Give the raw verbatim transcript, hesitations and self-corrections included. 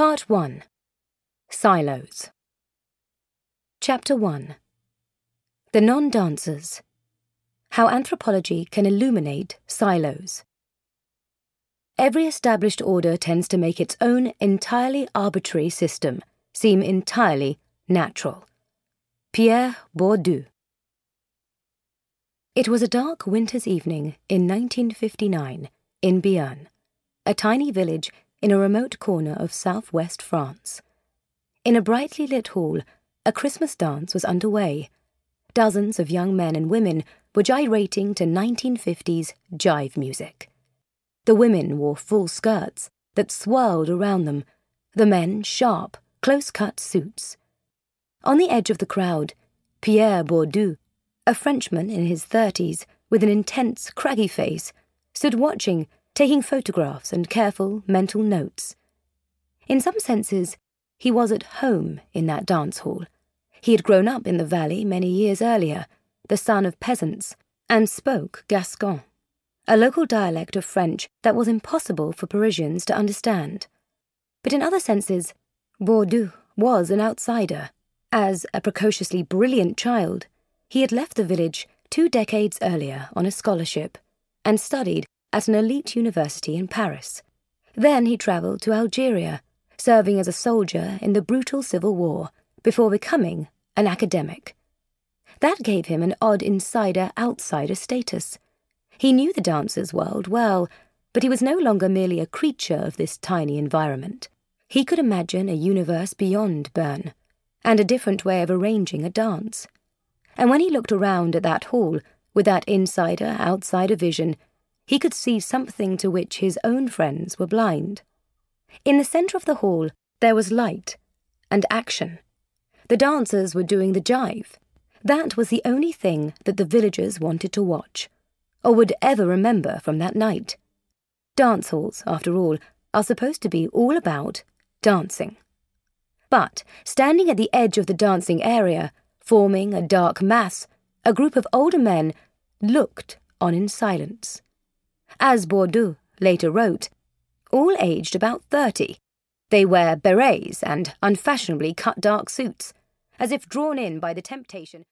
Part one. Silos. Chapter one. The Non-Dancers. How Anthropology Can Illuminate Silos. Every established order tends to make its own entirely arbitrary system seem entirely natural. Pierre Bourdieu. It was a dark winter's evening in nineteen fifty-nine in Béarn, a tiny village in a remote corner of southwest France. In a brightly lit hall, a Christmas dance was underway. Dozens of young men and women were gyrating to nineteen fifties jive music. The women wore full skirts that swirled around them, the men sharp, close-cut suits. On the edge of the crowd, Pierre Bourdieu, a Frenchman in his thirties with an intense, craggy face, stood watching, taking photographs and careful mental notes. In some senses, he was at home in that dance hall. He had grown up in the valley many years earlier, the son of peasants, and spoke Gascon, a local dialect of French that was impossible for Parisians to understand. But in other senses, Bourdieu was an outsider. As a precociously brilliant child, he had left the village two decades earlier on a scholarship and studied at an elite university in Paris. Then he travelled to Algeria, serving as a soldier in the brutal civil war before becoming an academic. That gave him an odd insider-outsider status. He knew the dancers' world well, but he was no longer merely a creature of this tiny environment. He could imagine a universe beyond Béarn, and a different way of arranging a dance. And when he looked around at that hall with that insider-outsider vision, he could see something to which his own friends were blind. In the centre of the hall, there was light and action. The dancers were doing the jive. That was the only thing that the villagers wanted to watch, or would ever remember from that night. Dance halls, after all, are supposed to be all about dancing. But, standing at the edge of the dancing area, forming a dark mass, a group of older men looked on in silence. As Bourdieu later wrote, all aged about thirty. They wear berets and unfashionably cut dark suits, as if drawn in by the temptation